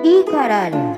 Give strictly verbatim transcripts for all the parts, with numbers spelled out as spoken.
Ih, caralho,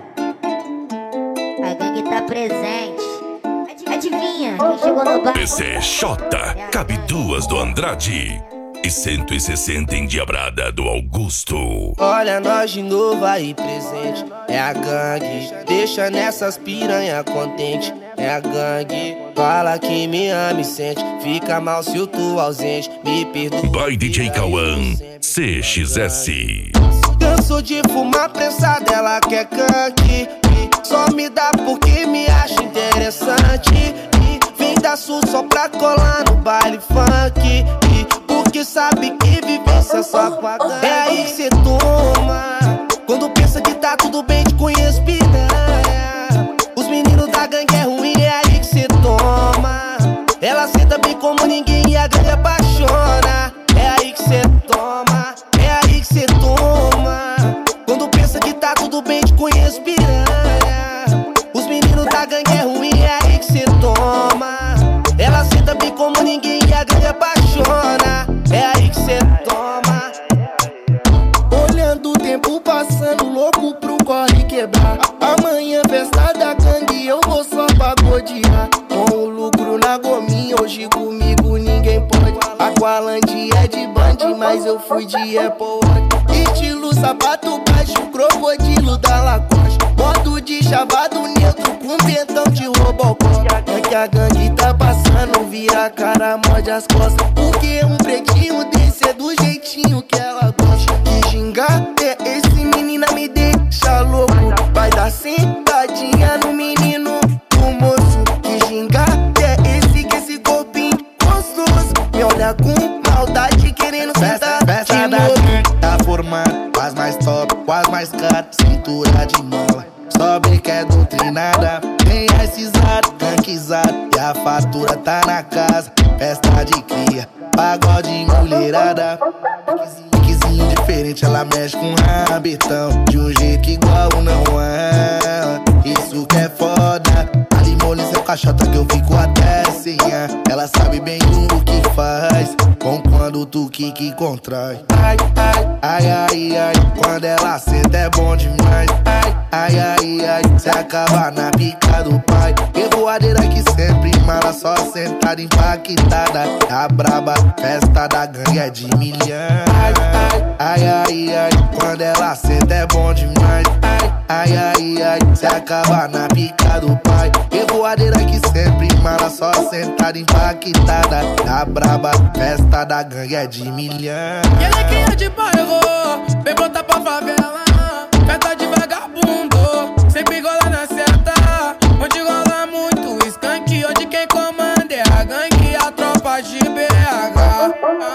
a gangue tá presente. Adivinha quem chegou no bar? P C J, cabe duas do Andrade e cento e sessenta endiabrada do Augusto. Olha nós de novo aí presente. É a gangue, deixa nessas piranha contente. É a gangue, fala que me ama e sente. Fica mal se eu tô ausente, me perdoa. By D J Cauã, C X S. Canso de fumar prensada, ela quer gangue. Só me dá porque me acha interessante. Vem da sul só pra colar no baile funk. Porque sabe que vivência só com a gangue. É aí que cê toma quando pensa que tá tudo bem, te conheço piranha. Os meninos da gangue é ruim, é aí que cê toma. Ela senta bem como ninguém e a gangue apaixona. É aí que cê toma, é aí que cê toma quando pensa que tá tudo bem, te conheço piranha. Os meninos da gangue é ruim, é aí que cê toma. Ela senta bem como ninguém e a gangue apaixona. É aí que cê toma. Olhando o tempo passando, louco pro corre quebrar. Amanhã festa da gangue, eu vou só pagodear. Com o lucro na gominha, hoje comigo ninguém pode. Aqualandi é de band, mas eu fui de Apple Watch. Estilo sapato baixo, crocodilo da Lacoste. Modo de chavado neutro com pentão de Robocop. É que a gangue tá passando, vira a cara, morde as costas. Porque um pretinho desse é do jeitinho que ela gosta. Que gingar é esse, menina me deixa louco. Vai dar sentadinha no menino do moço. Que gingar é esse, que esse corpinho gostoso. Me olha com maldade querendo sentar. Festa da gangue tá formando, quase mais top, quase mais caro, cintura de mola. Sobe que é doutrinada, tem raizado, ganguizado, e a fatura tá na casa. Festa de cria, pagode mulherada. Piquezinho diferente, ela mexe com rabetão, de um jeito que igual não é. Isso que é foda, a limolência é caixota que eu fico até sem ar. Ela sabe bem o que faz, com quando tu que que contrai. Ai, ai, ai, ai, ai, quando ela senta é bom demais. Ai, ai, ai, ai, se acaba na pica do pai. Revoadeira que sempre mala, só sentada impactada. A braba, festa da gangue é de milhão. Ai, ai, ai, ai, quando ela senta é bom demais. Ai, ai, ai, ai, se acaba na pica do pai. Revoadeira que sempre mala, só sentada impactada. A braba, festa da gangue é de milhão. E ele que é de bairro, vem botar pra favela. Festa de vagabundo, sempre gola na seta. Onde rola muito skunk, onde quem comanda é a gangue, a tropa de B H.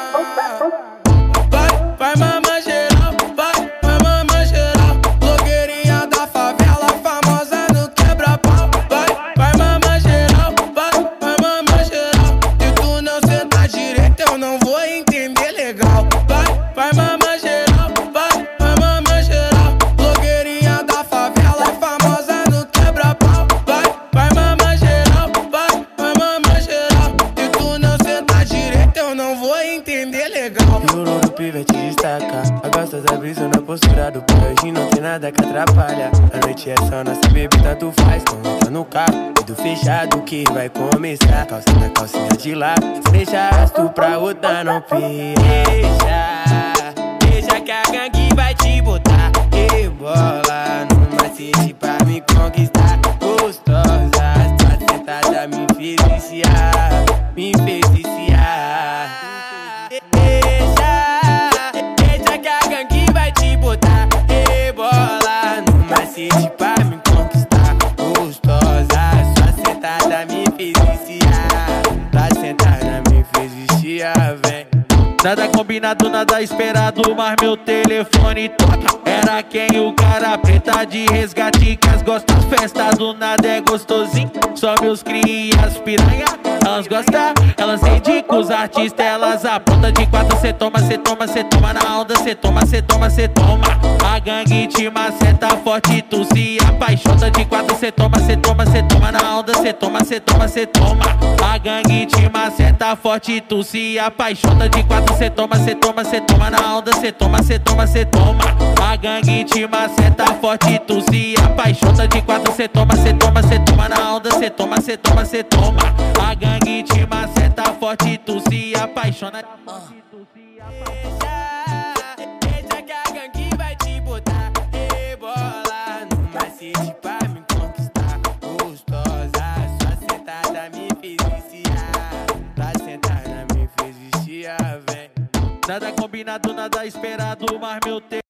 Vai, vai mamãe geral, vai, vai mamãe geral. Blogueirinha da favela, famosa no quebra-pau. Vai, vai mamãe geral, vai, vai mamãe geral. Se tu não sentar direito, eu não vou entender legal. Vai, vai mamãe geral, vai, vai mamãe geral. Blogueirinha da favela, famosa no quebra-pau. Vai, vai mamãe geral, vai, vai mamãe geral. Se tu não sentar direito, eu não vou entender legal. E o louro pivete destaca, a gosta da brisa na postura do pai. Hoje não tem nada que atrapalha. A noite é só nossa bebida, tu faz quando tá no carro. E do fechado que vai começar. Calça na calcinha de lá, se deixa arrasto pra outra, não fecha. Deixa que a gangue vai te botar. Rebola no macete pra me conquistar. Gostosa, sua sentada me fez viciar, me fez viciar. Deixa, deixa que a gangue vai te botar. Rebola no macete pra me conquistar. Gostosa, sua sentada me fez viciar. Sua sentada me fez viciar, vem. Nada combinado, nada esperado, mas meu telefone toca. Era quem? O cara preta de resgate que as gosta. Festa do nada é gostosinho, só meus crias piranha. Elas gostam, elas indicam os artistas, elas aprontam de quatro. Cê toma, cê toma, cê toma na onda, cê toma, cê toma, cê toma. A gangue te maceta forte, tu se apaixona. De quatro cê toma, cê toma, cê toma na onda, cê toma, cê toma, cê toma. A gangue te maceta forte, tu se apaixona. De quatro cê toma, cê toma, cê toma na onda, cê toma, cê toma, cê toma. A gangue te maceta forte, tu se apaixona. De quatro cê toma, cê toma, cê toma na onda, cê toma, cê toma, cê toma. A gangue te maceta forte, tu se apaixona. Deixa que a gangue vai te botar rebola no macete pra me conquistar. Gostosa, sua sentada me fez viciar. Pra sentada me fez viciar, vem. Nada combinado, nada esperado, mas meu tempo